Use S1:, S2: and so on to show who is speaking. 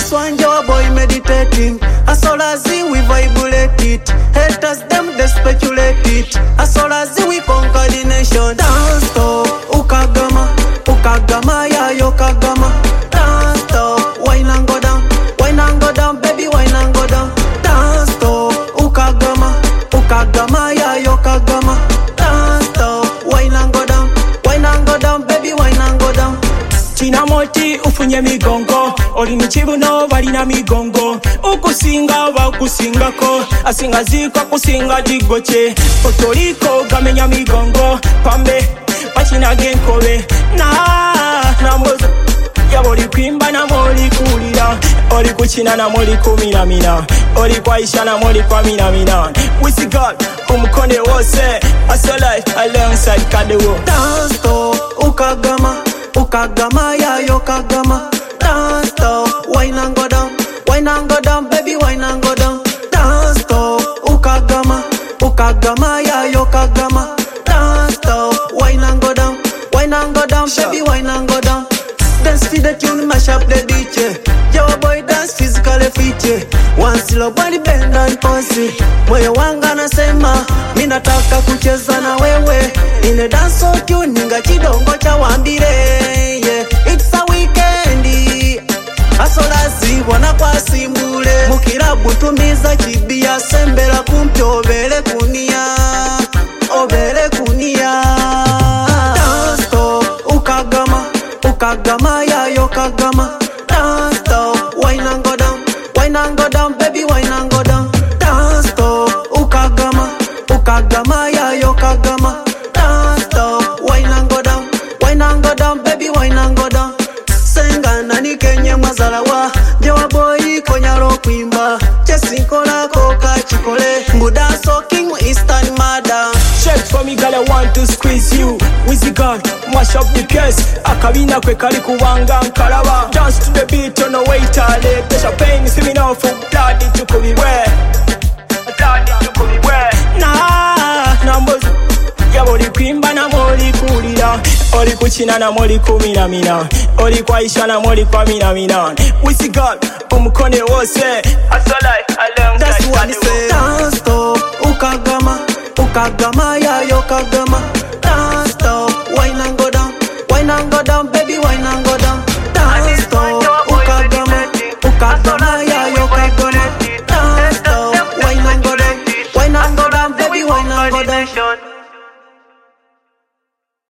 S1: This one your boy meditating. As soon as we vibrate it, haters them they speculate it. As soon as we conquer the nation, dance stop, ukagama, ukagama ya yo kagama. Dance stop, wine and go down, baby, wine and go down. Dance stop, ukagama, ukagama ya yo kagama. Dance stop, wine and go down, baby, wine and go down.
S2: China moti ufunye migongo, oli michibuno balina migongo. Ukusinga bakusingako, asinga zikwa kusinga jigoche. Otoliko gamenya migongo, pambe bachina genkobe. Na mbozo ya boli kwimba na moli kulira. Oli kuchina na moli kuminamina, oli kwaisha na moli kwa minamina. We see God umukone wose, as your life alongside kadewo.
S1: Dance stop, ukagama, ukagama ya yo kagama. Dance stop, wine and go down, baby, wine and go down. Dance stop, ukagama, ukagama ya yo kagama. Dance stop, wine and go down, baby, wine and go down. Dance to the tune, mash up the DJ. Your boy dance physically fit. Once your body bend and pose. Moyo wanga nasema, mina taka kucheza na wewe. In a dance so tune, ninga chidongo cha wambire. Yeah, it's a weekend. Asolazi wana kwa simbule. Mukirabu tumiza chibia sembera kumpi obele kunia. Obele kunia. Dance stop, ukagama, ukagama ya yo kagama. Dance stop, wine and go down, baby, wine and go down. Dance stop, ukagama, ukagama ya yo kagama. Dance stop, wine and go down, baby, wine and go down. Senga nani kenye mazalawa, jewa boy konyaro kwimba. Chesinkola koka chikole, mbuda soking eastern mada.
S2: Check for me girl, I want to squeeze you. Wizzy God, mash up the case. Akabina kwe kali kuwanga nkalawa. Dance to the beat on the way tale. Pesha pain, see me now for bloody to come away. Bloody to come away. Na mbozo ya boli kwimba na moli kulira. Oli kuchina na moli kuminamina, oli kwaisha na moli kwa minamina. Wizzy God, umukone wose, asolai along.
S1: That's what he said. Dance stop, ukagama, ukagama